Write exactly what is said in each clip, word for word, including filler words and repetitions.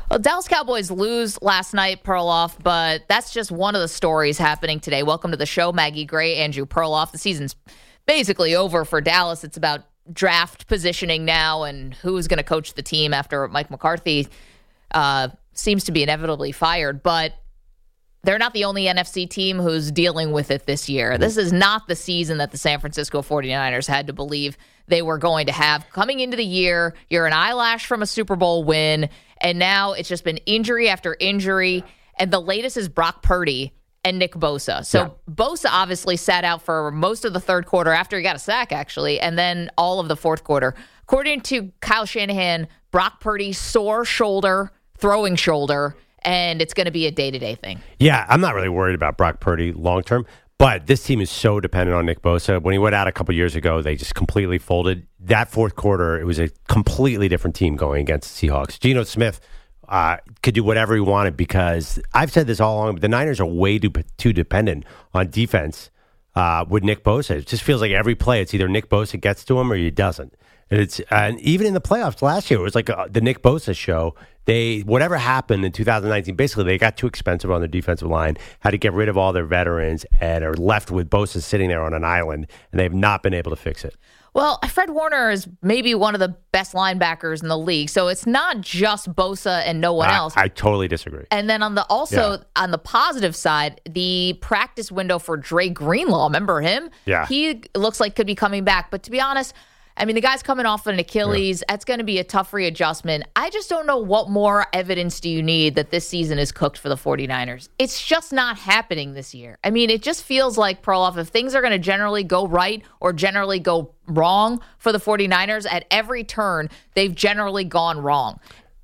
Well, Dallas Cowboys lose last night, Perloff, but that's just one of the stories happening today. Welcome to the show, Maggie Gray, Andrew Perloff. The season's basically over for Dallas. It's about draft positioning now and who's going to coach the team after Mike McCarthy uh, seems to be inevitably fired. But they're not the only N F C team who's dealing with it this year. This is not the season that the San Francisco forty-niners had to believe they were going to have. Coming into the year, you're an eyelash from a Super Bowl win, and now it's just been injury after injury. And the latest is Brock Purdy and Nick Bosa. So yeah. Bosa obviously sat out for most of the third quarter after he got a sack, actually, and then all of the fourth quarter. According to Kyle Shanahan, Brock Purdy, sore shoulder, throwing shoulder, and it's going to be a day-to-day thing. Yeah, I'm not really worried about Brock Purdy long-term, but this team is so dependent on Nick Bosa. When he went out a couple years ago, they just completely folded. That fourth quarter, it was a completely different team going against the Seahawks. Geno Smith uh, could do whatever he wanted because I've said this all along, but the Niners are way too, too dependent on defense uh, with Nick Bosa. It just feels like every play, it's either Nick Bosa gets to him or he doesn't. And it's and even in the playoffs last year, it was like a, the Nick Bosa show. They whatever happened in two thousand nineteen, basically they got too expensive on their defensive line, had to get rid of all their veterans, and are left with Bosa sitting there on an island, and they've not been able to fix it. Well, Fred Warner is maybe one of the best linebackers in the league, so it's not just Bosa and no one I, else. I totally disagree. And then on the also yeah. on the positive side, the practice window for Dre Greenlaw, remember him? Yeah, he looks like could be coming back, but to be honest, I mean, the guy's coming off an Achilles. Yeah. That's going to be a tough readjustment. I just don't know what more evidence do you need that this season is cooked for the forty-niners. It's just not happening this year. I mean, it just feels like, Perloff, if things are going to generally go right or generally go wrong for the forty-niners, at every turn, they've generally gone wrong.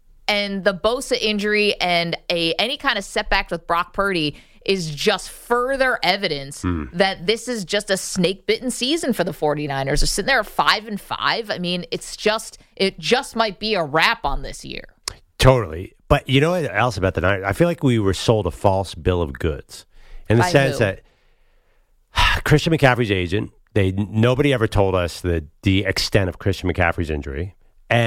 And the Bosa injury and a any kind of setback with Brock Purdy is just further evidence mm. that this is just a snake-bitten season for the forty-niners. They're sitting there at five and five. I mean, it's just it just might be a wrap on this year. Totally. But you know what else about the Niners? I feel like we were sold a false bill of goods in the By sense who? that Christian McCaffrey's agent, they nobody ever told us the the extent of Christian McCaffrey's injury.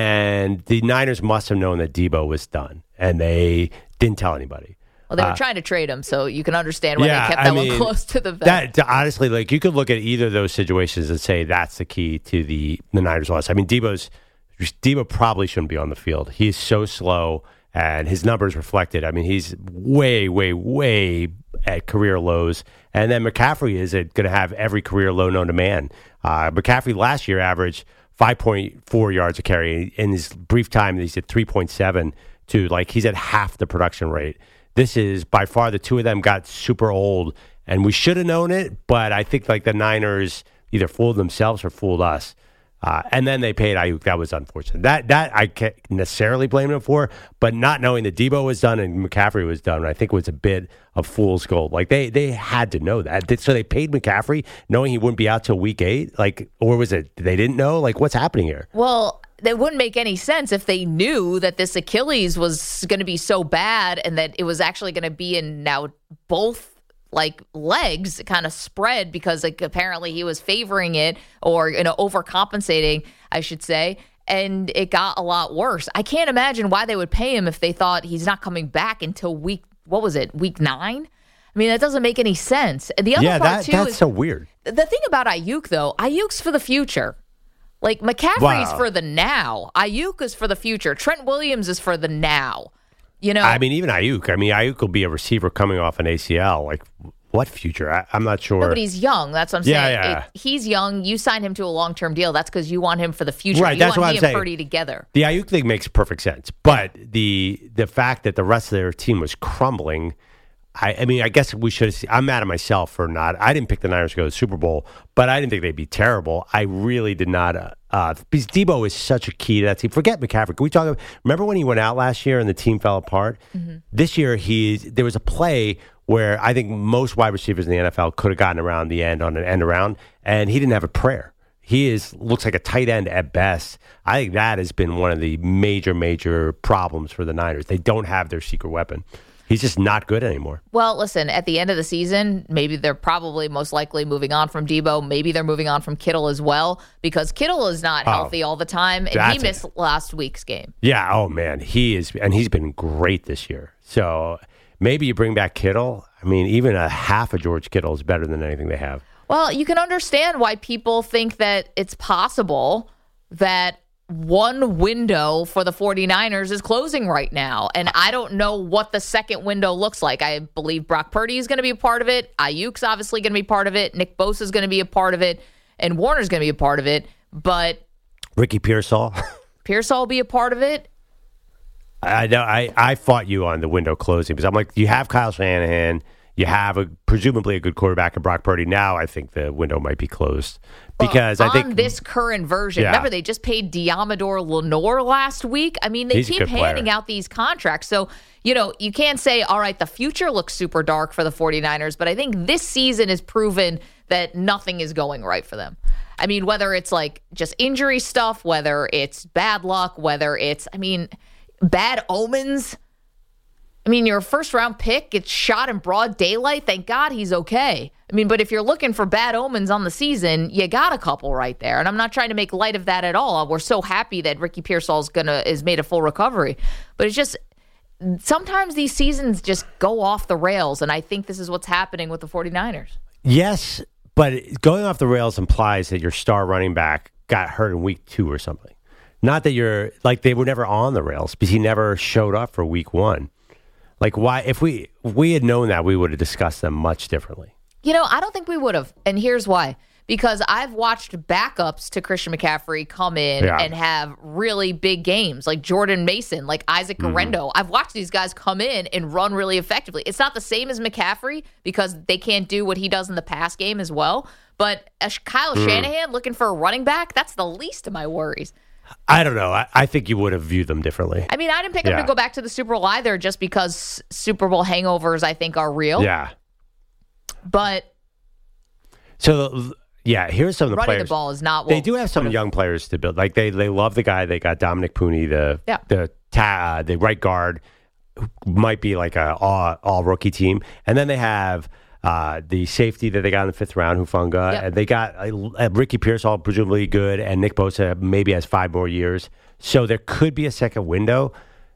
And the Niners must have known that Debo was done, and they didn't tell anybody. Well, they were uh, trying to trade him, so you can understand why yeah, they kept that I mean, one close to the vest. That, honestly, like you could look at either of those situations and say that's the key to the, the Niners' loss. I mean, Debo's Debo probably shouldn't be on the field. He's so slow, and his numbers reflected. I mean, he's way, way, way at career lows. And then McCaffrey is going to have every career low known to man. Uh, McCaffrey last year averaged five point four yards a carry. In his brief time, he's at three point seven to like he's at half the production rate. This is by far the two of them got super old, and we should have known it, but I think like the Niners either fooled themselves or fooled us. Uh, and then they paid Ayuk. That was unfortunate. That that I can't necessarily blame them for, but not knowing that Debo was done and McCaffrey was done, I think was a bit of fool's gold. Like they they had to know that. So they paid McCaffrey knowing he wouldn't be out till week eight? Like, or was it they didn't know? Like, what's happening here? Well, that wouldn't make any sense if they knew that this Achilles was going to be so bad and that it was actually going to be in now both like legs kind of spread because like apparently he was favoring it or, you know, overcompensating, I should say. And it got a lot worse. I can't imagine why they would pay him if they thought he's not coming back until week, what was it, week nine? I mean, that doesn't make any sense. And the other yeah, part that, too that's is, so weird. The thing about Ayuk though, Ayuk's for the future. Like McCaffrey's wow. for the now. Ayuk is for the future. Trent Williams is for the now. You know, I mean, even Ayuk. I mean, Ayuk will be a receiver coming off an A C L. Like, what future? I, I'm not sure. No, but he's young. That's what I'm saying. Yeah, yeah. It, he's young. You signed him to a long-term deal. That's because you want him for the future. Right, you that's want what he I'm and saying. Purdy together. The Ayuk thing makes perfect sense. But the the fact that the rest of their team was crumbling, I, I mean, I guess we should have. I'm mad at myself for not. I didn't pick the Niners to go to the Super Bowl, but I didn't think they'd be terrible. I really did not. Uh, uh, because Debo is such a key to that team. Forget McCaffrey. Can we talk about? Remember when he went out last year and the team fell apart? Mm-hmm. This year, he there was a play where I think most wide receivers in the N F L could have gotten around the end on an end around, and he didn't have a prayer. He is looks like a tight end at best. I think that has been one of the major, major problems for the Niners. They don't have their secret weapon. He's just not good anymore. Well, listen, at the end of the season, maybe they're probably most likely moving on from Debo. Maybe they're moving on from Kittle as well, because Kittle is not healthy oh, all the time, and he missed it. last week's game. Yeah, oh man, he is, and he's been great this year. So maybe you bring back Kittle. I mean, even a half of George Kittle is better than anything they have. Well, you can understand why people think that it's possible that one window for the 49ers is closing right now. And I don't know what the second window looks like. I believe Brock Purdy is going to be a part of it. Ayuk's obviously going to be part of it. Nick Bosa is going to be a part of it. And Warner's going to be a part of it. But Ricky Pearsall. Pearsall will be a part of it. I know. I, I fought you on the window closing because I'm like, you have Kyle Shanahan. You have a presumably a good quarterback in Brock Purdy. Now I think the window might be closed because well, I think on this current version. Yeah. Remember, they just paid Diamador Lenore last week. I mean, they He's keep handing out these contracts. So, you know, you can't say, all right, the future looks super dark for the 49ers, but I think this season has proven that nothing is going right for them. I mean, whether it's like just injury stuff, whether it's bad luck, whether it's, I mean, bad omens. I mean, your first round pick gets shot in broad daylight. Thank God he's okay. I mean, but if you're looking for bad omens on the season, you got a couple right there. And I'm not trying to make light of that at all. We're so happy that Ricky Pearsall's gonna is made a full recovery. But it's just sometimes these seasons just go off the rails. And I think this is what's happening with the 49ers. Yes, but going off the rails implies that your star running back got hurt in week two or something. Not that you're like they were never on the rails because he never showed up for week one. Like, why? If we if we had known that, we would have discussed them much differently. You know, I don't think we would have. And here's why. Because I've watched backups to Christian McCaffrey come in yeah. and have really big games, like Jordan Mason, like Isaac Guerrero. Mm-hmm. I've watched these guys come in and run really effectively. It's not the same as McCaffrey because they can't do what he does in the pass game as well. But as Kyle mm. Shanahan looking for a running back, that's the least of my worries. I don't know. I, I think you would have viewed them differently. I mean, I didn't pick yeah. them to go back to the Super Bowl either just because Super Bowl hangovers, I think, are real. Yeah. But. So, yeah, here's some of the running players. Running the ball is not what. They do have some young players to build. Like, they they love the guy. They got Dominic Pooney, the yeah. the, ta, the right guard, who might be like a all, all rookie team. And then they have. Uh, the safety that they got in the fifth round, Hufanga, yep. and they got uh, Ricky Pearsall, presumably good, and Nick Bosa maybe has five more years. So there could be a second window.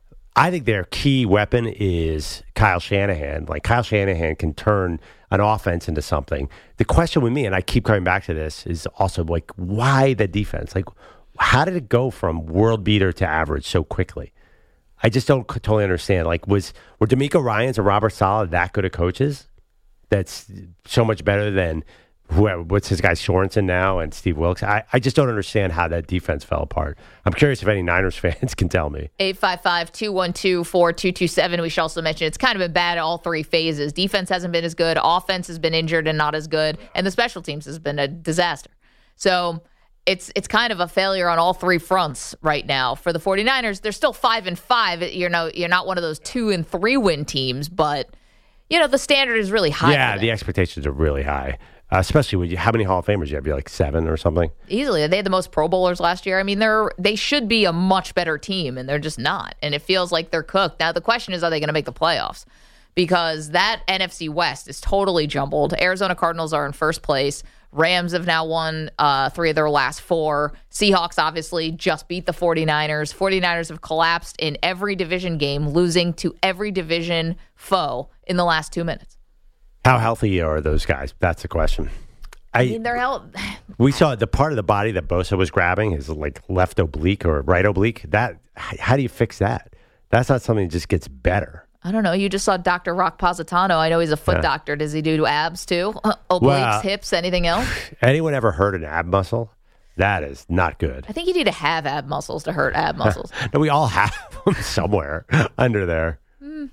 I think their key weapon is Kyle Shanahan. Like Kyle Shanahan can turn an offense into something. The question with me, and I keep coming back to this, is also like why the defense? Like how did it go from world beater to average so quickly? I just don't totally understand. Like was were D'Amico Ryans and Robert Saleh that good of coaches? That's so much better than whoever, what's his guy, Sorensen now and Steve Wilkes. I, I just don't understand how that defense fell apart. I'm curious if any Niners fans can tell me. eight five five, two one two, four two two seven. We should also mention it's kind of been bad at all three phases. Defense hasn't been as good. Offense has been injured and not as good. And the special teams has been a disaster. So it's it's kind of a failure on all three fronts right now. For the 49ers, they're still five and five. You know, you're not one of those two and three win teams, but you know, the standard is really high. Yeah, the expectations are really high, uh, especially when you, how many Hall of Famers you have? You like seven or something? Easily. They had the most Pro Bowlers last year. I mean, they're they should be a much better team, and they're just not. And it feels like they're cooked. Now, the question is, are they going to make the playoffs? Because that N F C West is totally jumbled. Arizona Cardinals are in first place. Rams have now won uh, three of their last four. Seahawks obviously just beat the 49ers. 49ers have collapsed in every division game, losing to every division foe in the last two minutes. How healthy are those guys? That's the question. I, I mean, they're healthy. We saw the part of the body that Bosa was grabbing, his like left oblique or right oblique. That how do you fix that? That's not something that just gets better. I don't know. You just saw Doctor Rock Positano. I know he's a foot yeah. doctor. Does he do abs too? Uh, obliques, well, hips, anything else? Anyone ever heard an ab muscle? That is not good. I think you need to have ab muscles to hurt ab muscles. No, we all have them somewhere under there. Mm.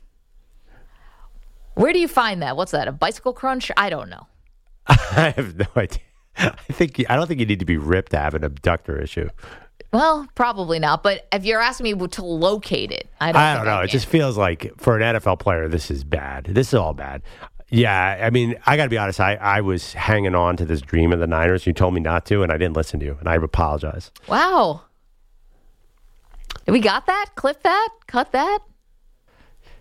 Where do you find that? What's that? A bicycle crunch? I don't know. I have no idea. I think I don't think you need to be ripped to have an abductor issue. Well, probably not. But if you're asking me to locate it, I don't, I don't know. I it just feels like for an N F L player, this is bad. This is all bad. Yeah, I mean, I got to be honest. I, I was hanging on to this dream of the Niners. You told me not to, and I didn't listen to you, and I apologize. Wow. We got that? Clip that? Cut that?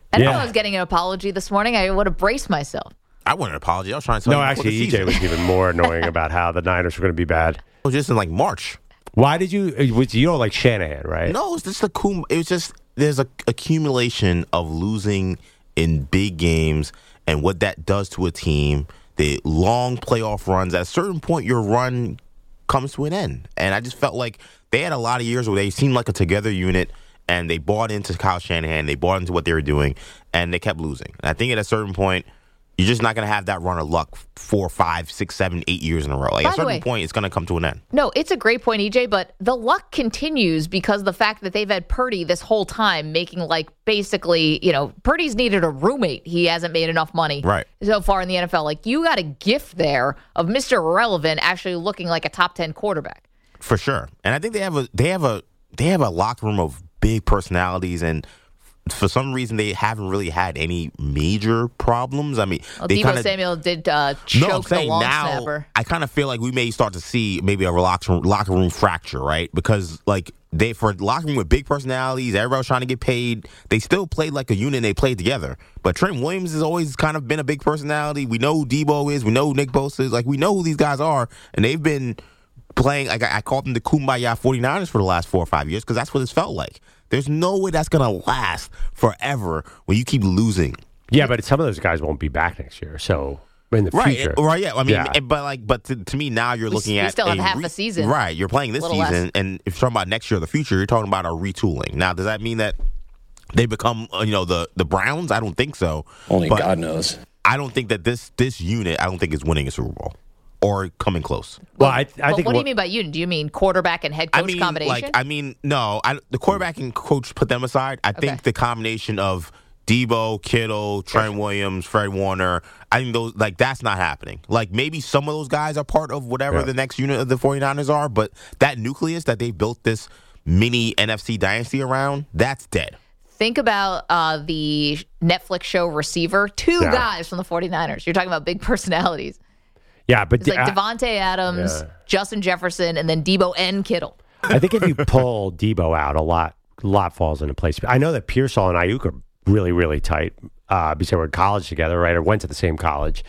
I didn't Yeah. know I was getting an apology this morning. I would have braced myself. I wanted an apology. I was trying to tell No, you. actually, E J was even more annoying about how the Niners were going to be bad. It was just in like March. Why did you? It was, you don't like Shanahan, right? No, it's just a cool. It was just there's a accumulation of losing in big games and what that does to a team. The long playoff runs. At a certain point, your run comes to an end, and I just felt like they had a lot of years where they seemed like a together unit, and they bought into Kyle Shanahan. They bought into what they were doing, and they kept losing. And I think at a certain point, you're just not going to have that run of luck four, five, six, seven, eight years in a row. Like By at a certain way, point, it's going to come to an end. No, it's a great point, E J, but the luck continues because of the fact that they've had Purdy this whole time making like basically, you know, Purdy's needed a roommate. He hasn't made enough money Right. so far in the N F L. Like you got a gift there of Mister Irrelevant actually looking like a top ten quarterback. For sure. And I think they have a they have a they have a locker room of big personalities, and for some reason they haven't really had any major problems. I mean, Well, they Deebo kinda, Samuel did uh, choke no, I'm the saying long now, snapper. I kind of feel like we may start to see maybe a locker locker room fracture, right? Because like they for locker room with big personalities, everybody's trying to get paid. They still played like a unit. And they played together. But Trent Williams has always kind of been a big personality. We know who Deebo is. We know who Nick Bosa is. Like we know who these guys are, and they've been playing. Like I, I called them the Kumbaya forty-niners for the last four or five years because that's what it's felt like. There's no way that's going to last forever when you keep losing. Yeah, but some of those guys won't be back next year. So in the Right, future, right, yeah. I mean, Yeah. but like, but to, to me now you're We- looking we at still have a half a season. Right, you're playing this A little season, less. and if you're talking about next year or the future, you're talking about a retooling. Now, does that mean that they become, uh, you know, the the Browns? I don't think so. Only But God knows. I don't think that this this unit, I don't think is winning a Super Bowl or coming close. well, I, I But think what do what- you mean by unit? Do you mean quarterback and head coach I mean, combination? like, I mean, no, I, the quarterback and coach put them aside. I think Okay. the combination of Debo, Kittle, Trent Williams, Fred Warner, I think those, like, that's not happening. Like, maybe some of those guys are part of whatever Yeah. the next unit of the forty-niners are, but that nucleus that they built this mini N F C dynasty around, that's dead. Think about uh, the Netflix show Receiver. Two Yeah. guys from the forty-niners. You're talking about big personalities. yeah, but It's like I- Devontae Adams, Yeah. Justin Jefferson, and then Debo and Kittle. I think if you pull Debo out, a lot, a lot falls into place. I know that Pearsall and Ayuk are really, really tight uh, because they were in college together, right, or went to the same college.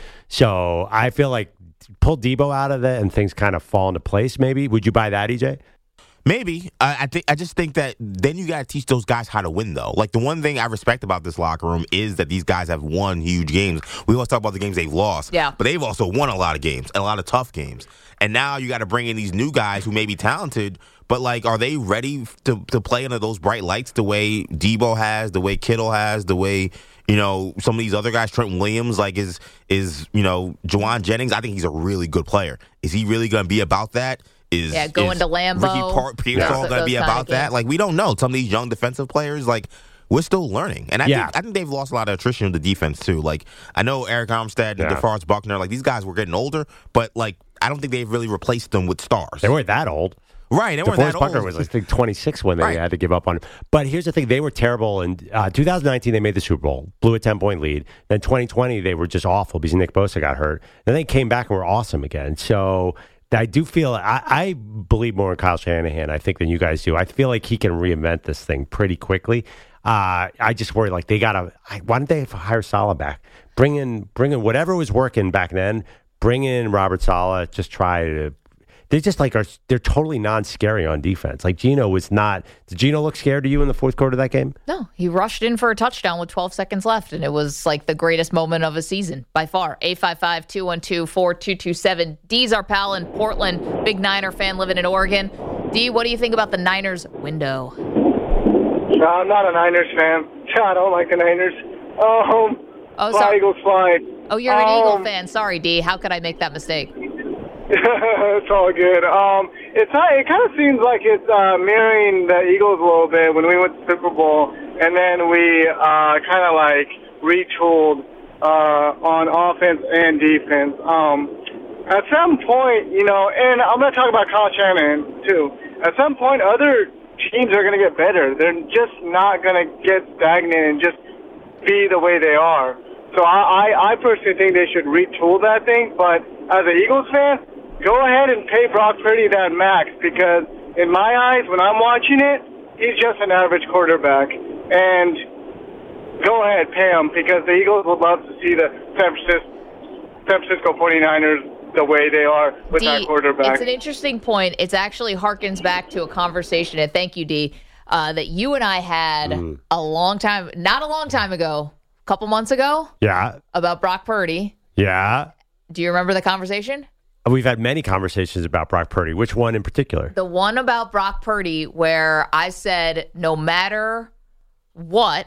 So I feel like pull Debo out of it and things kind of fall into place. Maybe would you buy that, E J? Maybe. I, I think I just think that then you got to teach those guys how to win, though. Like the one thing I respect about this locker room is that these guys have won huge games. We always talk about the games they've lost, Yeah. but they've also won a lot of games, a lot of tough games. And now you got to bring in these new guys who may be talented, but like, are they ready to to play under those bright lights the way Debo has, the way Kittle has, the way you know some of these other guys, Trent Williams, like is is you know Juwan Jennings? I think he's a really good player. Is he really going to be about that? Is Yeah, going is to Lambeau. Ricky Par- Pearsall Those- going to be those kinda about that? games. Like we don't know. Some of these young defensive players, like we're still learning, and I Yeah. think I think they've lost a lot of attrition in the defense too. Like I know Eric Armstead and Yeah. DeForest Buckner, like these guys were getting older, but like I don't think they've really replaced them with stars. They weren't that old. Right, they weren't that DeForest Buckner old. was, I think, twenty-six when they Right. had to give up on him. But here's the thing. They were terrible. In uh, two thousand nineteen, they made the Super Bowl, blew a ten-point lead. Then twenty twenty, they were just awful because Nick Bosa got hurt. Then they came back and were awesome again. So I do feel, I, I believe more in Kyle Shanahan, I think, than you guys do. I feel like he can reinvent this thing pretty quickly. Uh, I just worry, like, they got to, why don't they hire Saleh back? Bring in, bring in whatever was working back then, bring in Robert Saleh, just try to, they just like are, they're totally non-scary on defense. Like Geno was not, did Geno look scared to you in the fourth quarter of that game? No, he rushed in for a touchdown with twelve seconds left, and it was like the greatest moment of his season by far. eight five five, two one two, four two two seven. D's our pal in Portland, big Niner fan living in Oregon. D, what do you think about the Niners window? No, I'm not a Niners fan. I don't like the Niners. Um, Oh, fly, sorry. Eagles, fly. Oh, you're an Um, Eagle fan. Sorry, D. How could I make that mistake? It's all good. Um, it's not, it kind of seems like it's uh, mirroring the Eagles a little bit when we went to Super Bowl, and then we uh, kind of like retooled uh, on offense and defense. Um, at some point, you know, and I'm going to talk about Kyle Shanahan too. At some point, other teams are going to get better. They're just not going to get stagnant and just be the way they are. So I, I, I personally think they should retool that thing. But as an Eagles fan, go ahead and pay Brock Purdy that max, because in my eyes, when I'm watching it, he's just an average quarterback. And go ahead, pay him, because the Eagles would love to see the San Francisco, San Francisco forty-niners the way they are with D, that quarterback. It's an interesting point. It's actually harkens back to a conversation, and thank you, D, uh, that you and I had mm. a long time, not a long time ago, a couple months ago. Yeah. About Brock Purdy. Yeah. Do you remember the conversation? We've had many conversations about Brock Purdy. Which one in particular? The one about Brock Purdy where I said no matter what,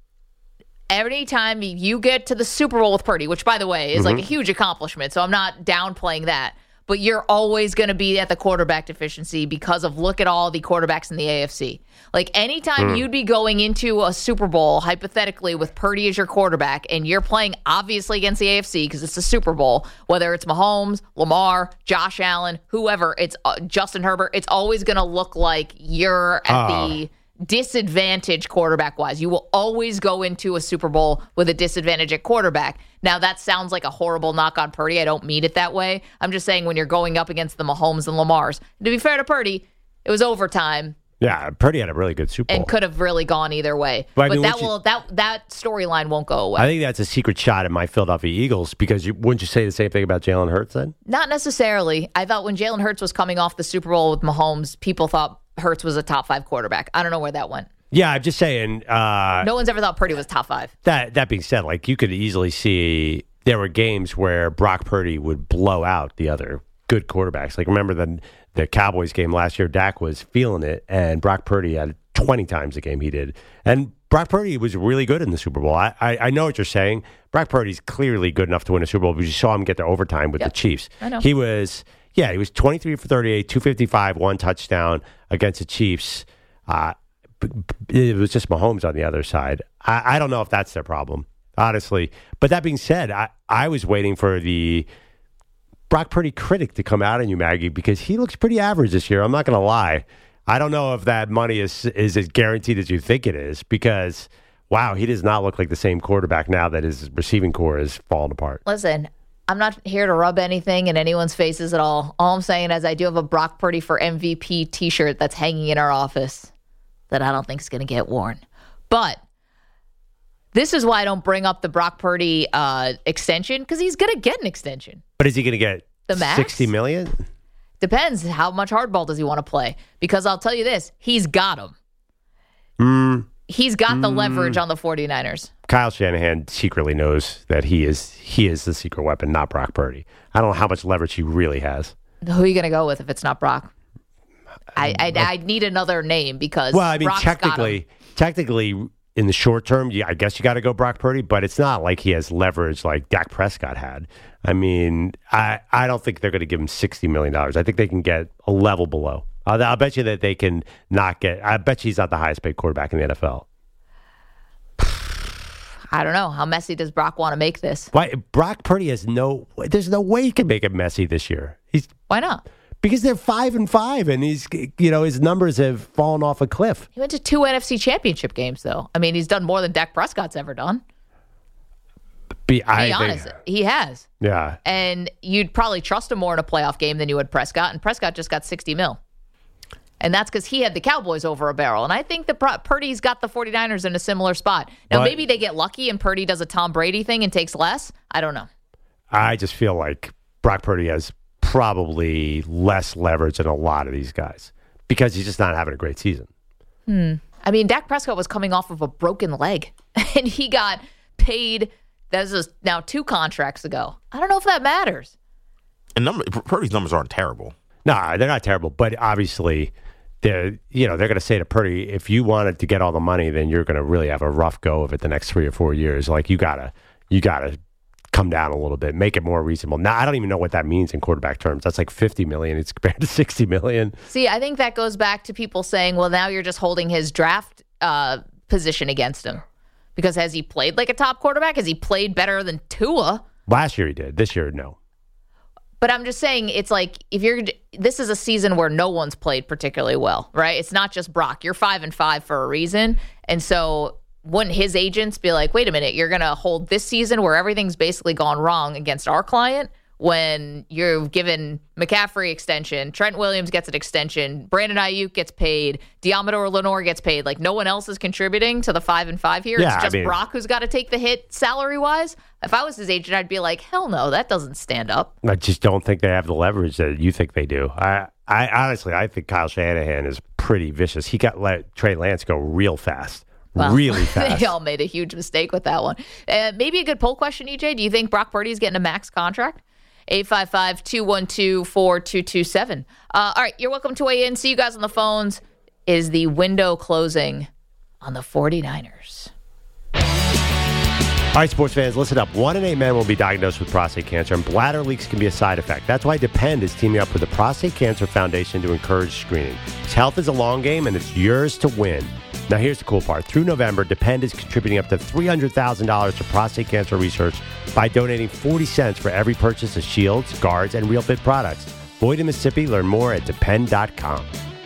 anytime you get to the Super Bowl with Purdy, which, by the way, is mm-hmm. like a huge accomplishment, so I'm not downplaying that, but you're always going to be at the quarterback deficiency because of look at all the quarterbacks in the A F C. Like, anytime mm. you'd be going into a Super Bowl, hypothetically, with Purdy as your quarterback, and you're playing, obviously, against the A F C because it's the Super Bowl, whether it's Mahomes, Lamar, Josh Allen, whoever, it's uh, Justin Herbert, it's always going to look like you're at oh. the disadvantage quarterback-wise. You will always go into a Super Bowl with a disadvantage at quarterback. Now, that sounds like a horrible knock on Purdy. I don't mean it that way. I'm just saying when you're going up against the Mahomes and Lamars. To be fair to Purdy, it was overtime. Yeah, Purdy had a really good Super Bowl. And could have really gone either way. But, I but mean, that you, will that that storyline won't go away. I think that's a secret shot at my Philadelphia Eagles because you, wouldn't you say the same thing about Jalen Hurts then? Not necessarily. I thought when Jalen Hurts was coming off the Super Bowl with Mahomes, people thought Hurts was a top five quarterback. I don't know where that went. Yeah, I'm just saying. Uh, no one's ever thought Purdy was top five. That that being said, like you could easily see there were games where Brock Purdy would blow out the other good quarterbacks. Like remember the the Cowboys game last year, Dak was feeling it, and Brock Purdy had twenty times the game he did. And Brock Purdy was really good in the Super Bowl. I, I, I know what you're saying. Brock Purdy's clearly good enough to win a Super Bowl because you saw him get to overtime with yep. the Chiefs. I know. He was, yeah, he was twenty-three for thirty-eight, two fifty-five, one touchdown against the Chiefs. Uh, it was just Mahomes on the other side. I, I don't know if that's their problem, honestly. But that being said, I, I was waiting for the Brock Purdy critic to come out on you, Maggie, because he looks pretty average this year. I'm not going to lie. I don't know if that money is is as guaranteed as you think it is because, wow, he does not look like the same quarterback now that his receiving core is falling apart. Listen, I'm not here to rub anything in anyone's faces at all. All I'm saying is I do have a Brock Purdy for M V P t-shirt that's hanging in our office that I don't think is going to get worn. But this is why I don't bring up the Brock Purdy uh, extension because he's going to get an extension. But is he going to get the max? sixty million dollars? Depends. How much hardball does he want to play? Because I'll tell you this, he's got him. Mm. He's got the mm. leverage on the 49ers. Kyle Shanahan secretly knows that he is he is the secret weapon, not Brock Purdy. I don't know how much leverage he really has. Who are you going to go with if it's not Brock? I I, I need another name because well, I mean, Brock's technically, technically, in the short term, yeah, I guess you got to go Brock Purdy, but it's not like he has leverage like Dak Prescott had. I mean, I, I don't think they're going to give him sixty million dollars. I think they can get a level below. I'll, I'll bet you that they can not get. I bet you he's not the highest paid quarterback in the N F L. I don't know. How messy does Brock want to make this? Why Brock Purdy has no. There's no way he can make it messy this year. He's why not? Because they're five and five, and he's, you know, his numbers have fallen off a cliff. He went to two N F C Championship games, though. I mean, he's done more than Dak Prescott's ever done. Be, I Be honest, think, he has. Yeah, and you'd probably trust him more in a playoff game than you would Prescott, and Prescott just got sixty mil. And that's because he had the Cowboys over a barrel. And I think the Purdy's got the 49ers in a similar spot. Now, but, maybe they get lucky and Purdy does a Tom Brady thing and takes less. I don't know. I just feel like Brock Purdy has probably less leverage than a lot of these guys because he's just not having a great season. Hmm. I mean, Dak Prescott was coming off of a broken leg, and he got paid. That was now two contracts ago. I don't know if that matters. And number, Purdy's numbers aren't terrible. No, they're not terrible, but obviously they're, you know, they're going to say to Purdy, if you wanted to get all the money, then you're going to really have a rough go of it the next three or four years. Like you gotta, you gotta come down a little bit, make it more reasonable. Now, I don't even know what that means in quarterback terms. That's like fifty million. It's compared to sixty million. See, I think that goes back to people saying, well, now you're just holding his draft uh, position against him. Because has he played like a top quarterback? Has he played better than Tua? Last year he did. This year, no. But I'm just saying, it's like, if you're, this is a season where no one's played particularly well, right? It's not just Brock. You're five and five for a reason. And so wouldn't his agents be like, wait a minute, you're going to hold this season where everything's basically gone wrong against our client when you're given McCaffrey extension, Trent Williams gets an extension, Brandon Ayuk gets paid, Diamador Lenore gets paid. Like, no one else is contributing to the five and five here. Yeah, it's just I mean, Brock who's got to take the hit salary wise. If I was his agent, I'd be like, hell no, that doesn't stand up. I just don't think they have the leverage that you think they do. I, I honestly, I think Kyle Shanahan is pretty vicious. He got let Trey Lance go real fast. Well, really fast. They all made a huge mistake with that one. Uh, maybe a good poll question, E J. Do you think Brock Purdy is getting a max contract? eight five five, two one two, four two two seven. Uh, all right, you're welcome to weigh in. See you guys on the phones. Is the window closing on the 49ers? All right, sports fans, listen up. One in eight men will be diagnosed with prostate cancer, and bladder leaks can be a side effect. That's why Depend is teaming up with the Prostate Cancer Foundation to encourage screening. Health is a long game, and it's yours to win. Now, here's the cool part. Through November, Depend is contributing up to three hundred thousand dollars to prostate cancer research by donating forty cents for every purchase of shields, guards, and RealFit products. Boyd in Mississippi. Learn more at depend dot com.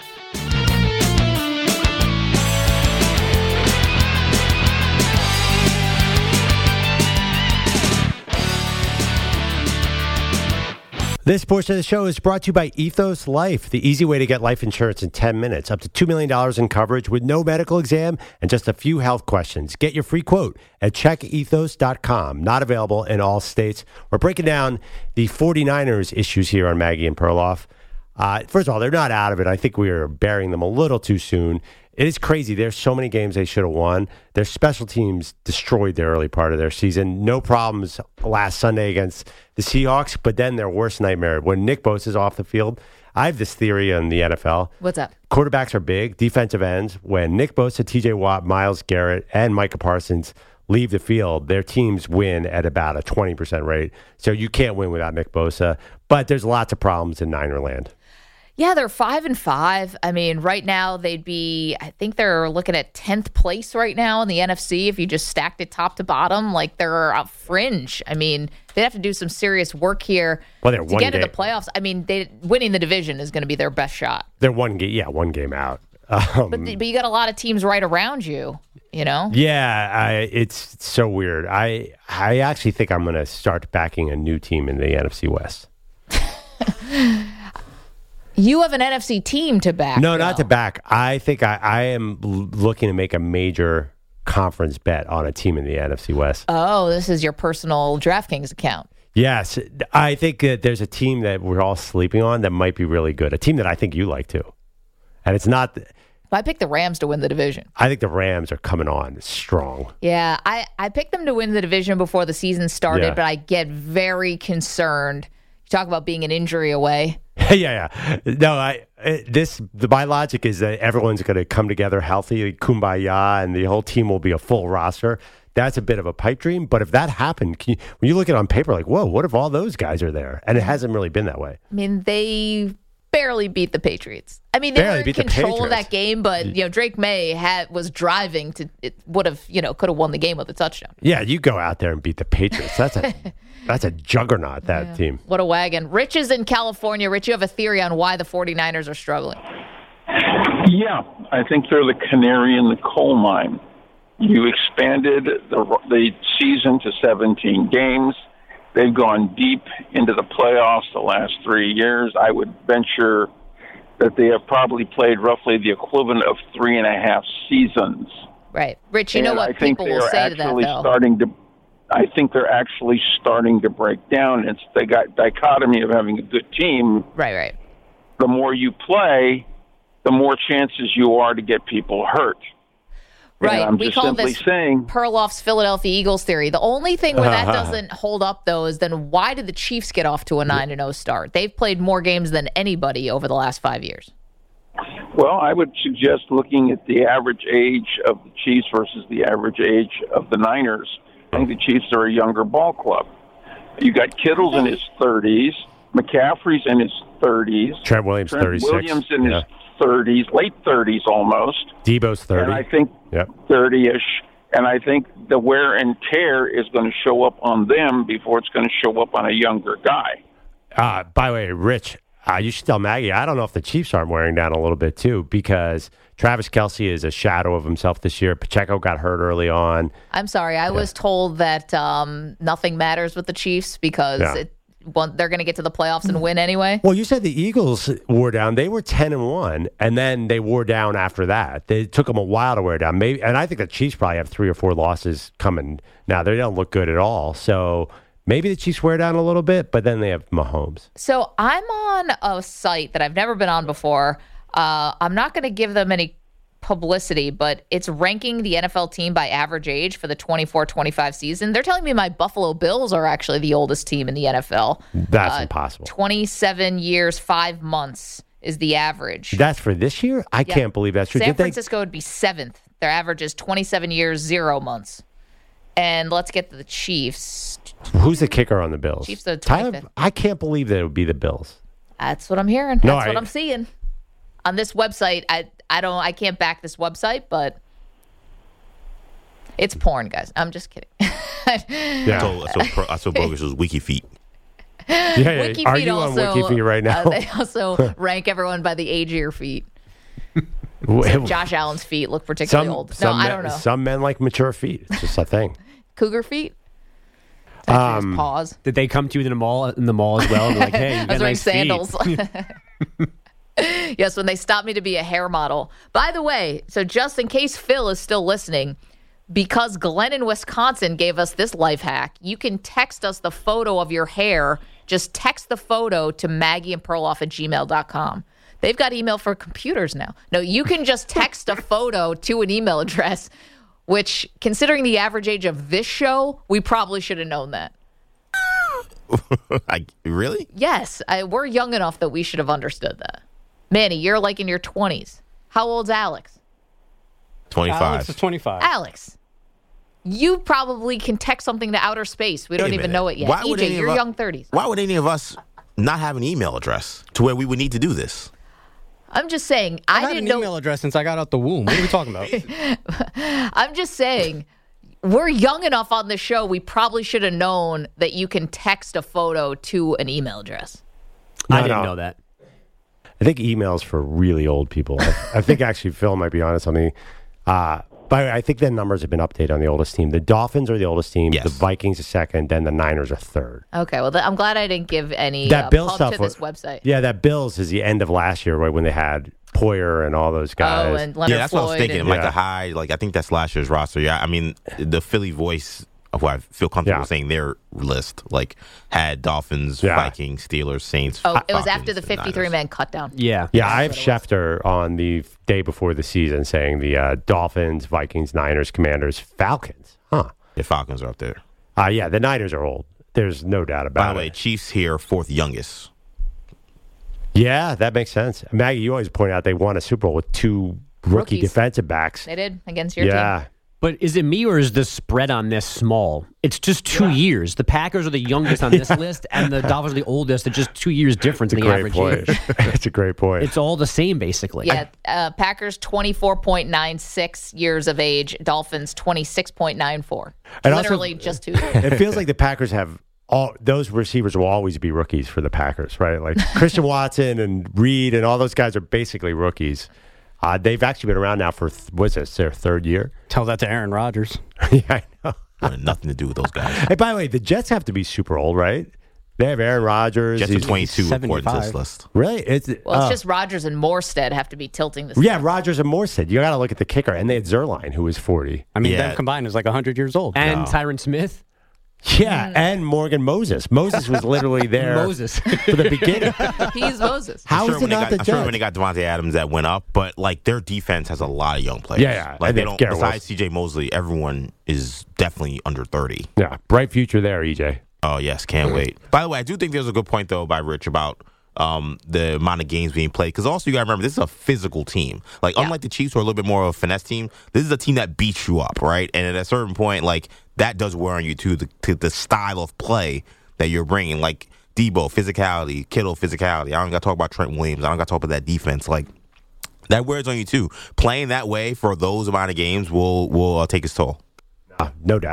This portion of the show is brought to you by Ethos Life, the easy way to get life insurance in ten minutes. Up to two million dollars in coverage with no medical exam and just a few health questions. Get your free quote at check ethos dot com. Not available in all states. We're breaking down the 49ers issues here on Maggie and Perloff. Uh, first of all, they're not out of it. I think we are burying them a little too soon. It is crazy. There's so many games they should have won. Their special teams destroyed the early part of their season. No problems last Sunday against the Seahawks, but then their worst nightmare when Nick Bosa is off the field. I have this theory in the N F L. What's up? Quarterbacks are big, defensive ends. When Nick Bosa, T J Watt, Myles Garrett, and Micah Parsons leave the field, their teams win at about a twenty percent rate. So you can't win without Nick Bosa. But there's lots of problems in Niner land. Yeah, they're five and five. I mean, right now they'd be, I think they're looking at tenth place right now in the N F C if you just stacked it top to bottom. Like, they're a fringe. I mean, they'd have to do some serious work here well, they're to one get game. into the playoffs. I mean, they, winning the division is going to be their best shot. They're one game, yeah, one game out. Um, but, but you got a lot of teams right around you, you know? Yeah, I, it's so weird. I I actually think I'm going to start backing a new team in the N F C West. You have an N F C team to back. No, though. not to back. I think I, I am l- looking to make a major conference bet on a team in the N F C West. Oh, this is your personal DraftKings account. Yes. I think that there's a team that we're all sleeping on that might be really good. A team that I think you like too. And it's not... I picked the Rams to win the division. I think the Rams are coming on strong. Yeah, I, I picked them to win the division before the season started, Yeah. but I get very concerned. You talk about being an injury away. yeah, yeah. No, I this the my logic is that everyone's going to come together healthy, kumbaya, and the whole team will be a full roster. That's a bit of a pipe dream, but if that happened, can you, when you look at it on paper, like, whoa, what if all those guys are there? And it hasn't really been that way. I mean, they barely beat the Patriots. I mean, they Barely were in beat the control of Patriots. that game, but you know, Drake May had was driving to it would have you know could have won the game with a touchdown. Yeah, you go out there and beat the Patriots. That's a that's a juggernaut, that Yeah. team. What a wagon. Rich is in California. Rich, you have a theory on why the 49ers are struggling. Yeah, I think they're the canary in the coal mine. You expanded the the season to seventeen games. They've gone deep into the playoffs the last three years. I would venture that they have probably played roughly the equivalent of three and a half seasons. Right. Rich, you know And what I think people will they're say to that, actually though. starting to. I think they're actually starting to break down. It's the dichotomy of having a good team. Right, right. The more you play, the more chances you are to get people hurt. Right. And I'm We just call simply this saying, Perloff's Philadelphia Eagles theory. The only thing where that doesn't hold up, though, is then why did the Chiefs get off to a nine and oh start? They've played more games than anybody over the last five years. well, I would suggest looking at the average age of the Chiefs versus the average age of the Niners. I think the Chiefs are a younger ball club. You got Kittle's in his thirties, McCaffrey's in his thirties, Trent Williams, Trent thirty-six. Williams in yeah. his thirties, late thirties almost. Debo's thirty. And I think Yep. thirty-ish. And I think the wear and tear is going to show up on them before it's going to show up on a younger guy. Uh, by the way, Rich, uh, you should tell Maggie, I don't know if the Chiefs aren't wearing down a little bit too, because Travis Kelce is a shadow of himself this year. Pacheco got hurt early on. I'm sorry. I was told that um, nothing matters with the Chiefs because Yeah. it, want, they're going to get to the playoffs and win anyway. Well, you said the Eagles wore down. They were ten and one, and then they wore down after that. It took them a while to wear down. Maybe, and I think the Chiefs probably have three or four losses coming now. They don't look good at all. So maybe the Chiefs wear down a little bit, but then they have Mahomes. So I'm on a site that I've never been on before. Uh, I'm not going to give them any publicity, but it's ranking the N F L team by average age for the twenty-four twenty-five season. They're telling me my Buffalo Bills are actually the oldest team in the N F L. That's uh, impossible. twenty-seven years, five months is the average. That's for this year? I Yeah. can't believe that's true. San Did they- Francisco would be seventh. Their average is twenty-seven years, zero months. And let's get to the Chiefs. Who's the kicker on the Bills? Chiefs are Tyler, twenty-fifth. I can't believe that it would be the Bills. That's what I'm hearing. That's No, what I- I'm seeing. On this website, I I don't I can't back this website, but it's porn, guys. I'm just kidding. Yeah. So, so, pro- I saw bogus was Wiki Feet. Yeah, yeah. WikiFeet Are you also, on WikiFeet right now? uh, they also rank everyone by the age of your feet. So Josh Allen's feet look particularly some, old. No, some I men, don't know. Some men like mature feet. It's just a thing. Cougar feet? That's Um, his paws. Did they come to you in the mall in the mall as well? And be like, hey, you I got was wearing nice feet. sandals. Yes, when they stopped me to be a hair model. By the way, so just in case Phil is still listening, because Glenn in Wisconsin gave us this life hack, you can text us the photo of your hair. Just text the photo to Maggie and Perloff at gmail dot com. They've got email for computers now. No, you can just text a photo to an email address, which, considering the average age of this show, we probably should have known that. I, really? Yes, I, we're young enough that we should have understood that. Manny, you're like in your twenties. How old's Alex? twenty-five. Alex is twenty-five. Alex, you probably can text something to outer space. We don't Wait a even minute. know it yet. Why would E J, any of you're us- young thirties. Why would any of us not have an email address to where we would need to do this? I'm just saying, I've I had didn't an know. email address since I got out the womb. What are we talking about? I'm just saying, we're young enough on the show. We probably should have known that you can text a photo to an email address. I No, didn't no. know that. I think emails for really old people. I, I think actually Phil might be honest on me. Uh, but I think the numbers have been updated on the oldest team. The Dolphins are the oldest team. Yes. The Vikings are second. Then the Niners are third. Okay, well, th- I'm glad I didn't give any That uh, Bill pub stuff to was- this website. Yeah, that Bills is the end of last year, right, when they had Poyer and all those guys. Oh, and Leonard yeah, that's what I was Floyd thinking. and- Like Yeah. the high, like I think that's last year's roster. Yeah, I mean the Philly voice of who I feel comfortable Yeah. saying their list like had Dolphins, Yeah. Vikings, Steelers, Saints. Oh, it was Falcons, after the and fifty-three Niners. man cut down. Yeah. Yeah, I have Schefter on the day before the season saying the uh, Dolphins, Vikings, Niners, Commanders, Falcons. Huh. The Falcons are up there. Uh, yeah, the Niners are old. There's no doubt about By the way, it. Chiefs here, fourth youngest. Yeah, that makes sense. Maggie, you always point out they won a Super Bowl with two rookie Rookies. defensive backs. They did against your team. Yeah. But is it me or is the spread on this small? It's just two years. The Packers are the youngest on this list, and the Dolphins are the oldest. It's just two years difference in the Great average point. age. It's a great point. It's all the same, basically. Yeah, uh, Packers twenty-four point nine six years of age, Dolphins twenty-six point nine four. And also- Literally just two. It feels like the Packers have all those receivers will always be rookies for the Packers, right? Like Christian Watson and Reed and all those guys are basically rookies. Uh, they've actually been around now for th- what's this their third year? Tell that to Aaron Rodgers. Yeah, I know. Wanted nothing to do with those guys. Hey, by the way, the Jets have to be super old, right? They have Aaron Rodgers. Jets are He's- twenty-two according to seventy-five. this list. Really? It's, Well, it's uh, just Rodgers and Morstead have to be tilting this. yeah, Rodgers and Morstead. You got to look at the kicker, and they had Zerline, who was forty. I mean, Yeah. them combined is like one hundred years old. And No. Tyron Smith. Yeah, and Morgan Moses. Moses was literally there Moses. for the beginning. He's Moses. How I'm is sure it when they not got, the I'm sure Jets? when they got Devontae Adams that went up, but like their defense has a lot of young players. Yeah, yeah. Like And they they don't. Garrett Besides Wilson. C J Mosley, everyone is definitely under thirty. Yeah, bright future there, E J. Oh yes, can't wait. By the way, I do think there's a good point though by Rich about um, the amount of games being played because also you got to remember this is a physical team. Like Yeah. unlike the Chiefs who are a little bit more of a finesse team, this is a team that beats you up, right? And at a certain point, like that does wear on you too. The, to the style of play that you're bringing, like Debo physicality, Kittle physicality. I don't got to talk about Trent Williams. I don't got to talk about that defense. Like that wears on you too. Playing that way for those amount of games will will uh, take its toll. Uh, no doubt.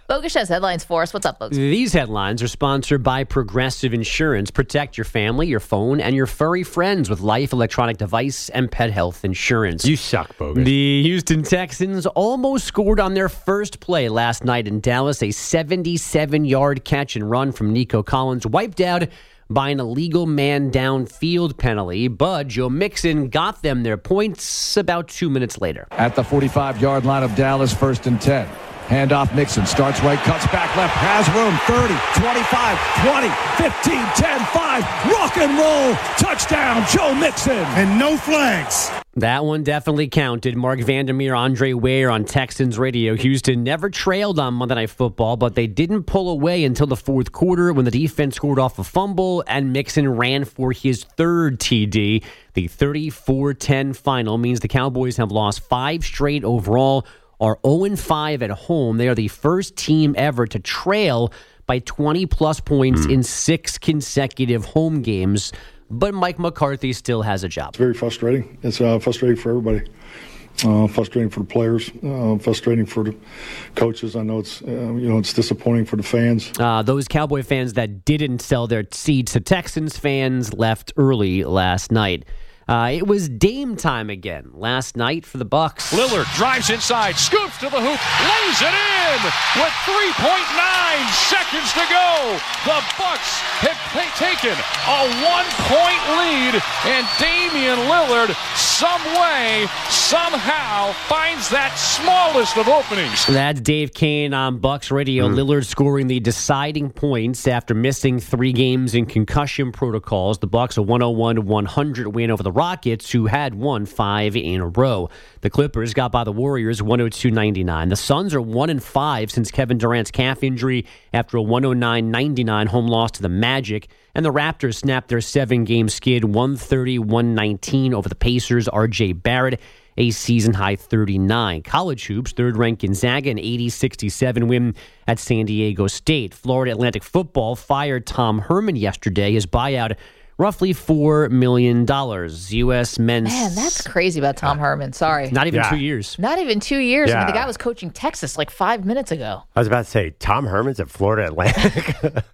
Bogusch has headlines for us. What's up, Bogusch? These headlines are sponsored by Progressive Insurance. Protect your family, your phone, and your furry friends with life, electronic device, and pet health insurance. You suck, Bogusch. The Houston Texans almost scored on their first play last night in Dallas. A seventy-seven-yard catch and run from Nico Collins wiped out by an illegal man downfield penalty, but Joe Mixon got them their points about two minutes later. At the forty-five-yard line of Dallas, first and ten. Handoff Mixon, starts right, cuts back left, has room, thirty, twenty-five, twenty, fifteen, ten, five, rock and roll, touchdown, Joe Mixon. And no flags. That one definitely counted. Mark Vandermeer, Andre Ware on Texans radio. Houston never trailed on Monday Night Football, but they didn't pull away until the fourth quarter when the defense scored off a fumble and Mixon ran for his third T D. The thirty-four ten final means the Cowboys have lost five straight overall, are oh and five at home. They are the first team ever to trail by twenty-plus points mm. in six consecutive home games. But Mike McCarthy still has a job. It's very frustrating. It's uh, frustrating for everybody. Uh, frustrating for the players. Uh, frustrating for the coaches. I know it's uh, you know it's disappointing for the fans. Uh, those Cowboy fans that didn't sell their seats to Texans fans left early last night. Uh, it was Dame time again last night for the Bucs. Lillard drives inside, scoops to the hoop, lays it in with three point nine seconds to go. The Bucs have p- taken a one-point lead, and Damian Lillard, some way, somehow, finds that smallest of openings. That's Dave Kane on Bucs Radio. Mm. Lillard scoring the deciding points after missing three games in concussion protocols. The Bucs a one oh one to one hundred win over the Rockets, who had won five in a row. The Clippers got by the Warriors one oh two ninety-nine. The Suns are one and five since Kevin Durant's calf injury after a one oh nine ninety-nine home loss to the Magic. And the Raptors snapped their seven-game skid one thirty to one nineteen over the Pacers. R J Barrett, a season-high thirty-nine. College hoops, third-ranked Gonzaga, an eighty sixty-seven win at San Diego State. Florida Atlantic football fired Tom Herman yesterday. His buyout, roughly four million dollars. U S men's... Man, that's crazy about Tom Herman. Sorry. Not even Yeah. two years. Not even two years. I mean, Yeah. the guy was coaching Texas like five minutes ago. I was about to say, Tom Herman's at Florida Atlantic.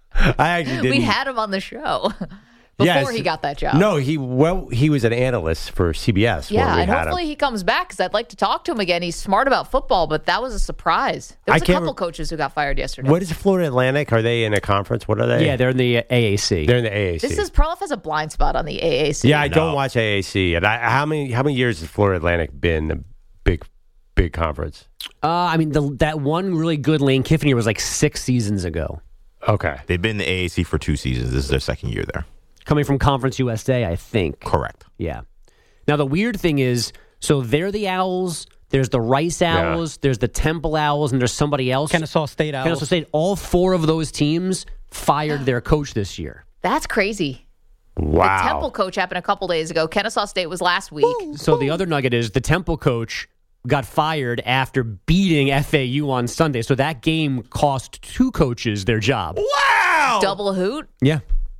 I actually didn't. We had him on the show before Yes. he got that job. No, he well, he was an analyst for C B S. when Yeah, we and had hopefully him. he comes back because I'd like to talk to him again. He's smart about football, but that was a surprise. There was I a can't couple re- coaches who got fired yesterday. What is Florida Atlantic? Are they in a conference? What are they? Yeah, they're in the A A C. They're in the A A C. This is Perloff has a blind spot on the A A C. yeah, I don't watch A A C. And I, how many how many years has Florida Atlantic been a big big conference? Uh, I mean, the, that one really good Lane Kiffin year was like six seasons ago. Okay. They've been in the A A C for two seasons. This is their second year there. Coming from Conference U S A, I think. Correct. Yeah. Now, the weird thing is, so they're the Owls, there's the Rice Owls, there's the Temple Owls, and there's somebody else. Kennesaw State Owls. Kennesaw State, all four of those teams fired their coach this year. That's crazy. Wow. The Temple coach happened a couple days ago. Kennesaw State was last week. So the other nugget is the Temple coach got fired after beating F A U on Sunday. So that game cost two coaches their job. Wow! Double hoot. Yeah.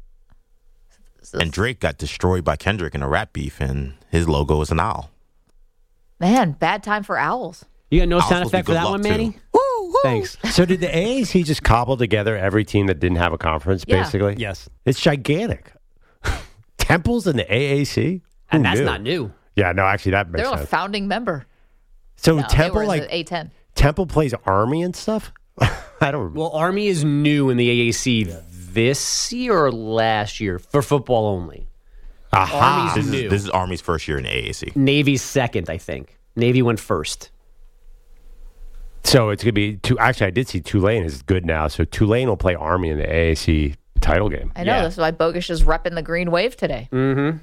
And Drake got destroyed by Kendrick in a rap beef, and his logo is an owl. Man, bad time for owls. You got no Owls sound supposed to be effect for good that luck, one, too. Manny? Thanks. So did the A A C just cobble together every team that didn't have a conference, Yeah. basically? Yes. It's gigantic. Temple's in the A A C? Who And that's knew? not new. Yeah, no, actually, that makes They're a sense. founding member. So No, they were Temple, in like, the A ten. Temple plays Army and stuff? I don't Well, Army is new in the A A C this year or last year for football only. Aha. Army's This new. is, this is Army's first year in the A A C. Navy's second, I think. Navy went first. So it's going to be, two, actually, I did see Tulane is good now. So Tulane will play Army in the A A C title game. I know. Yeah. That's why Bogusch is repping the green wave today. Mm-hmm.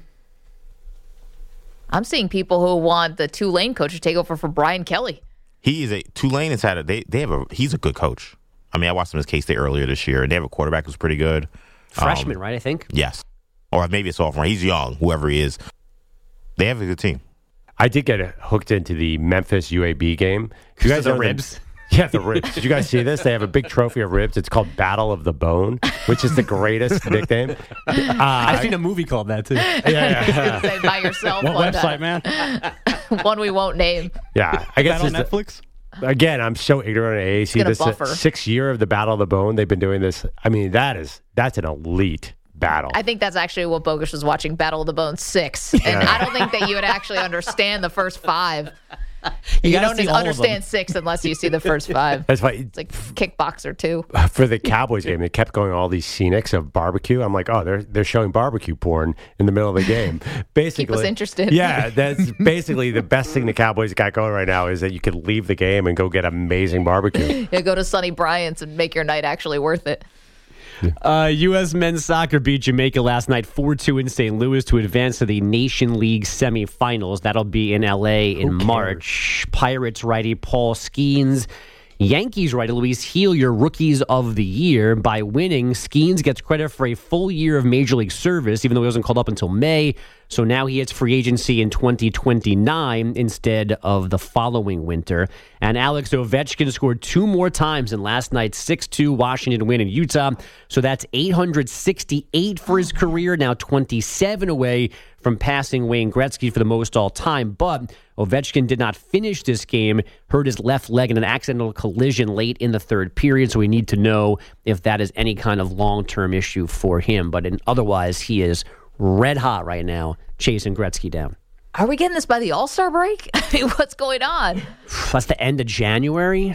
I'm seeing people who want the Tulane coach to take over for Brian Kelly. He is a Tulane has had a they they have a he's a good coach. I mean, I watched him as K-State earlier this year, and they have a quarterback who's pretty good. Freshman, Um, right, I think? Yes, or maybe a sophomore. He's young, whoever he is. They have a good team. I did get hooked into the Memphis U A B game. You guys the know ribs? Yeah, the ribs. Did you guys see this? They have a big trophy of ribs. It's called Battle of the Bone, which is the greatest nickname. Uh, I've seen a movie called that, too. yeah, yeah, Say by yourself. What one, website, uh, man? one we won't name. yeah. I Is guess that on it's the- Netflix? again, I'm so ignorant of A A C. Gonna This buffer. is sixth year of the Battle of the Bone. They've been doing this. I mean, that is that's an elite battle. I think that's actually what Bogusch was watching, Battle of the Bones six. And Yeah. I don't think that you would actually understand the first five. You You, gotta don't see all of understand six unless you see the first five. That's why It's like Kickboxer two. for the Cowboys game, they kept going all these scenics of barbecue. I'm like, oh, they're they're showing barbecue porn in the middle of the game. Basically, Keep us interested. Yeah, that's basically the best thing the Cowboys got going right now is that you could leave the game and go get amazing barbecue. Yeah, go to Sonny Bryant's and make your night actually worth it. Uh, U S men's soccer beat Jamaica last night four two in Saint Louis to advance to the Nation League semifinals. That'll be in L A in March. Pirates righty Paul Skeens, Yankees righty Luis Heel, your rookies of the year. By winning, Skeens gets credit for a full year of Major League service, even though he wasn't called up until May. So now he hits free agency in twenty twenty-nine instead of the following winter. And Alex Ovechkin scored two more times in last night's six two Washington win in Utah. So that's eight hundred sixty-eight for his career, now twenty-seven away from passing Wayne Gretzky for the most all-time. But Ovechkin did not finish this game, hurt his left leg in an accidental collision late in the third period, so we need to know if that is any kind of long-term issue for him. But in, otherwise, he is red hot right now, chasing Gretzky down. Are we getting this by the All-Star break? I mean, what's going on? That's the end of January.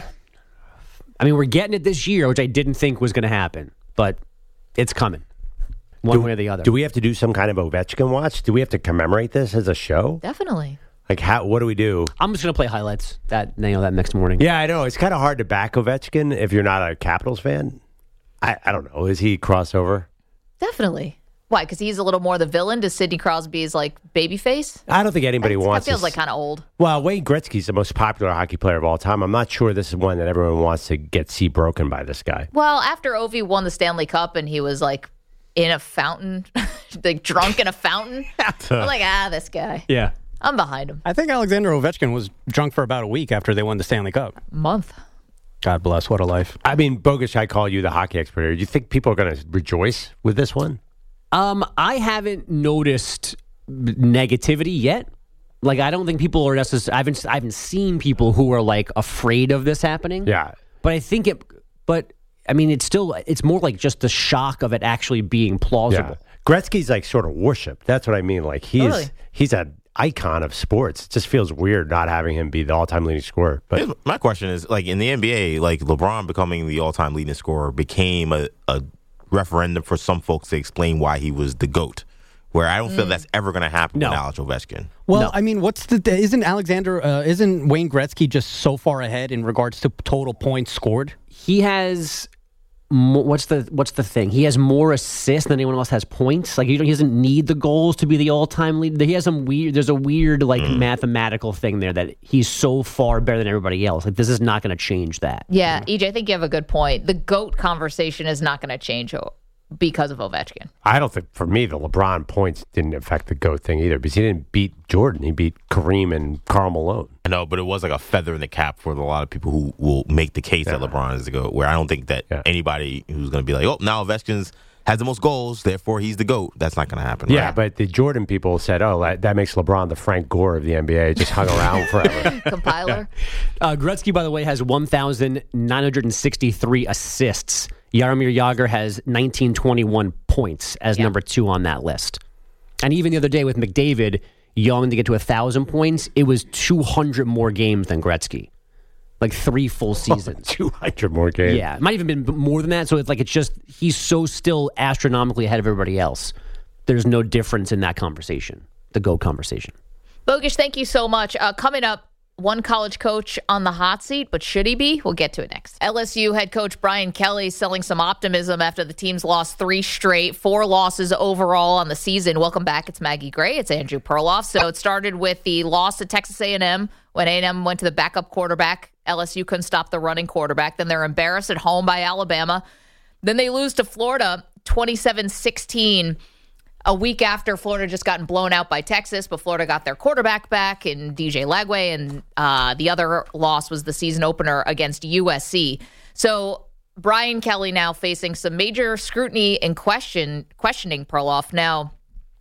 I mean, we're getting it this year, which I didn't think was going to happen, but it's coming. One do, way or the other. Do we have to do some kind of Ovechkin watch? Do we have to commemorate this as a show? Definitely. Like, how? What do we do? I'm just going to play highlights that you know that next morning. Yeah, I know. It's kind of hard to back Ovechkin if you're not a Capitals fan. I, I don't know. Is he crossover? Definitely. Why? Because he's a little more the villain. Does Sidney Crosby's like babyface? I don't think anybody That's, wants that feels to like kind of old. Well, Wayne Gretzky's the most popular hockey player of all time. I'm not sure this is one that everyone wants to get see broken by this guy. Well, after Ovi won the Stanley Cup and he was like in a fountain, like drunk in a fountain, I'm like, ah, this guy. Yeah. I'm behind him. I think Alexander Ovechkin was drunk for about a week after they won the Stanley Cup. Month. God bless. What a life. I mean, Bogusch, I call you the hockey expert here. Do you think people are going to rejoice with this one? Um, I haven't noticed negativity yet. Like, I don't think people are necessarily. I haven't. I haven't seen people who are like afraid of this happening. Yeah, but I think it. But I mean, it's still. It's more like just the shock of it actually being plausible. Yeah. Gretzky's like sort of worshipped. That's what I mean. Like he's Totally. he's an icon of sports. It just feels weird not having him be the all-time leading scorer. But Here's my question is, like, in the N B A, like, LeBron becoming the all-time leading scorer became a, a referendum for some folks to explain why he was the GOAT, where I don't feel that's ever going to happen No. with Alex Ovechkin. Well, No. I mean, what's the isn't Alexander uh, isn't Wayne Gretzky just so far ahead in regards to total points scored? He has. mo- What's the what's the thing? He has more assists than anyone else has points. Like he, don't- he doesn't need the goals to be the all-time leader. He has some weird. There's a weird like mathematical thing there that he's so far better than everybody else. Like this is not going to change that. Yeah, E J, I think you have a good point. The GOAT conversation is not going to change o- because of Ovechkin. I don't think, for me, the LeBron points didn't affect the GOAT thing either because he didn't beat Jordan. He beat Kareem and Karl Malone. I know, but it was like a feather in the cap for a lot of people who will make the case that LeBron is the GOAT, where I don't think that Yeah. anybody who's going to be like, oh, now Ovechkin's has the most goals, therefore he's the GOAT. That's not going to happen. Yeah, right? but the Jordan people said, oh, that, that makes LeBron the Frank Gore of the N B A. Just hung around forever. Compiler. Uh, Gretzky, by the way, has one thousand nine hundred sixty-three assists. Jaromir Jagr has nineteen twenty-one points as Yeah. number two on that list. And even the other day with McDavid, young to get to one thousand points, it was two hundred more games than Gretzky. Like three full seasons. two hundred more games. Yeah, it might even been more than that. So it's like it's just he's so still astronomically ahead of everybody else. There's no difference in that conversation, the GOAT conversation. Bogusch, thank you so much. Uh, coming up, one college coach on the hot seat, but should he be? We'll get to it next. L S U head coach Brian Kelly selling some optimism after the team's lost three straight, four losses overall on the season. Welcome back. It's Maggie Gray. It's Andrew Perloff. So it started with the loss to Texas A and M when A and M went to the backup quarterback. L S U couldn't stop the running quarterback. Then they're embarrassed at home by Alabama. Then they lose to Florida twenty-seven sixteen. A week after Florida just gotten blown out by Texas, but Florida got their quarterback back in D J Lagway, and uh, the other loss was the season opener against U S C. So Brian Kelly now facing some major scrutiny and question questioning Perloff. Now,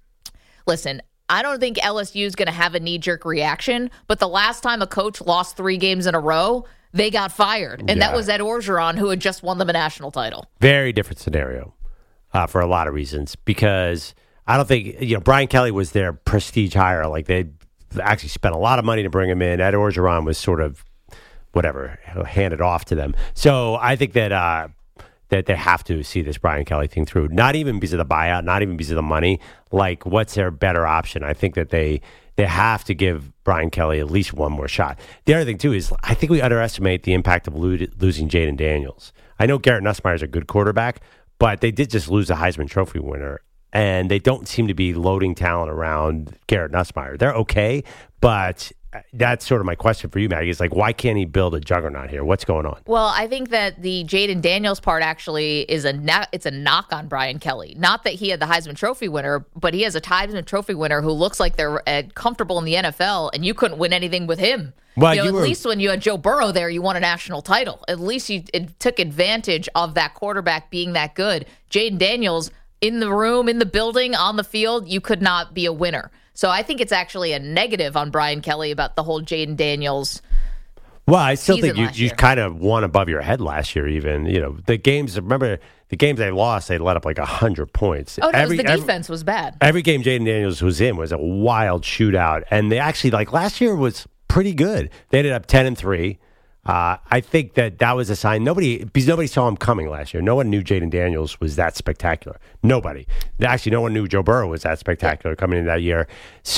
listen, I don't think L S U is going to have a knee-jerk reaction, but the last time a coach lost three games in a row, they got fired. And Yeah. that was Ed Orgeron, who had just won them a national title. Very different scenario uh, for a lot of reasons, because I don't think, you know, Brian Kelly was their prestige hire. Like, they actually spent a lot of money to bring him in. Ed Orgeron was sort of, whatever, handed off to them. So I think that uh, that they have to see this Brian Kelly thing through, not even because of the buyout, not even because of the money. Like, what's their better option? I think that they they have to give Brian Kelly at least one more shot. The other thing, too, is I think we underestimate the impact of lo- losing Jaden Daniels. I know Garrett Nussmeier is a good quarterback, but they did just lose the Heisman Trophy winner, and they don't seem to be loading talent around Garrett Nussmeier. They're okay, but that's sort of my question for you, Maggie. Is like, why can't he build a juggernaut here? What's going on? Well, I think that the Jaden Daniels part actually is a na- it's a knock on Brian Kelly. Not that he had the Heisman Trophy winner, but he has a Heisman Trophy winner who looks like they're uh, comfortable in the N F L, and you couldn't win anything with him. Well, you know, you at were- least when you had Joe Burrow there, you won a national title. At least you it took advantage of that quarterback being that good. Jaden Daniels, in the room, in the building, on the field, you could not be a winner. So I think it's actually a negative on Brian Kelly about the whole Jaden Daniels. Well, I still season think you, last you year. kind of won above your head last year. Even, you know, the games. Remember the games they lost, they let up like a hundred points. Oh no, every, it was the every- defense was bad. Every game Jaden Daniels was in was a wild shootout, and they actually, like, last year was pretty good. They ended up ten and three. Uh, I think that that was a sign. Nobody, because nobody saw him coming last year. No one knew Jaden Daniels was that spectacular. Nobody. Actually, no one knew Joe Burrow was that spectacular coming into that year.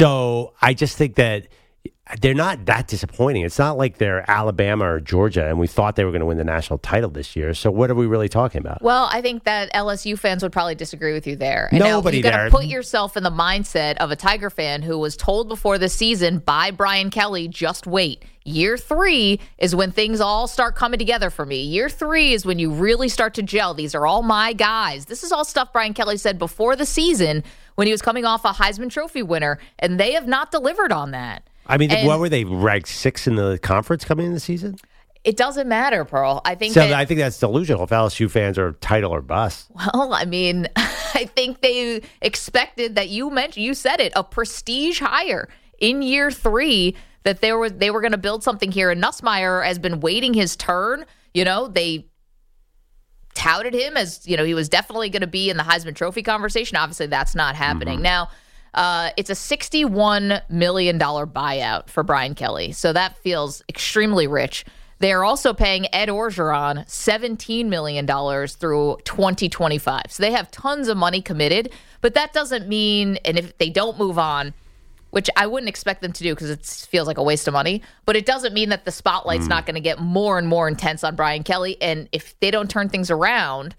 So I just think that they're not that disappointing. It's not like they're Alabama or Georgia, and we thought they were going to win the national title this year. So what are we really talking about? Well, I think that L S U fans would probably disagree with you there. And Nobody now you got there. to put yourself in the mindset of a Tiger fan who was told before the season by Brian Kelly, just wait. Year three is when things all start coming together for me. Year three is when you really start to gel. These are all my guys. This is all stuff Brian Kelly said before the season when he was coming off a Heisman Trophy winner, and they have not delivered on that. I mean, And- what were they, ranked six in the conference coming into the season? It doesn't matter, Pearl. I think So that, I think that's delusional if L S U fans are title or bust. well, I mean, I think they expected that you mentioned, you said it, a prestige hire in year three, that there was they were going to build something here. And Nussmeier has been waiting his turn. You know, they touted him as, you know, he was definitely going to be in the Heisman Trophy conversation. Obviously, that's not happening. Mm-hmm. Now, uh, it's a sixty-one million dollars buyout for Brian Kelly. So that feels extremely rich. They are also paying Ed Orgeron seventeen million dollars through twenty twenty-five. So they have tons of money committed, but that doesn't mean, and if they don't move on, which I wouldn't expect them to do because it feels like a waste of money, but it doesn't mean that the spotlight's not going to get more and more intense on Brian Kelly. And if they don't turn things around,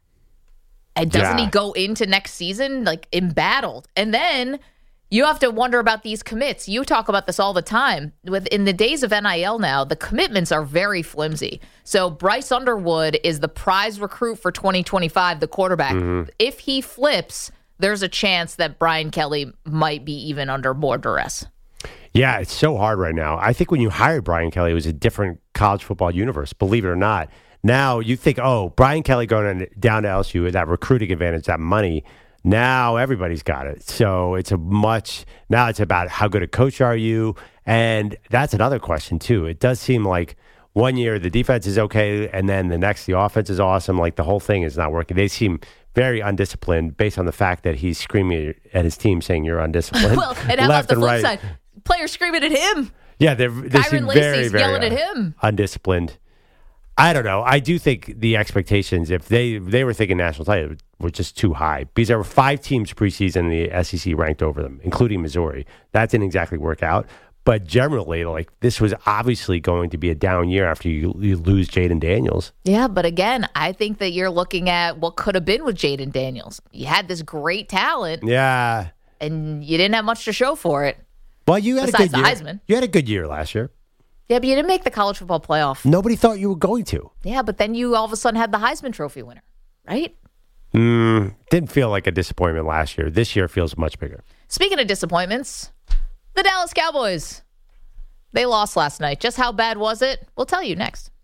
and doesn't Yeah. he go into next season like embattled? And then you have to wonder about these commits. You talk about this all the time. With in the days of N I L now, the commitments are very flimsy. So Bryce Underwood is the prize recruit for twenty twenty-five, the quarterback. Mm-hmm. If he flips, there's a chance that Brian Kelly might be even under more duress. Yeah, it's so hard right now. I think when you hired Brian Kelly, it was a different college football universe, believe it or not. Now you think, oh, Brian Kelly going down to L S U, that recruiting advantage, that money. Now everybody's got it. So it's a much, now it's about how good a coach are you? And that's another question, too. It does seem like one year the defense is okay, and then the next the offense is awesome. Like the whole thing is not working. They seem very undisciplined based on the fact that he's screaming at his team saying you're undisciplined. Well, and how about left the and flip right. side? Players screaming at him. Yeah, they're, they seem Kyron very, Lacey's very yelling at uh, him. undisciplined. I don't know. I do think the expectations, if they they were thinking national title, were just too high because there were five teams preseason in the S E C ranked over them, including Missouri. That didn't exactly work out. But generally, like this was obviously going to be a down year after you, you lose Jaden Daniels. Yeah, but again, I think that you're looking at what could have been with Jaden Daniels. You had this great talent, Yeah. and you didn't have much to show for it. Well, you had Besides a good the year. Heisman. You had a good year last year. Yeah, but you didn't make the college football playoff. Nobody thought you were going to. Yeah, but then you all of a sudden had the Heisman Trophy winner, right? Mm, didn't feel like a disappointment last year. This year feels much bigger. Speaking of disappointments, the Dallas Cowboys. They lost last night. Just how bad was it? We'll tell you next.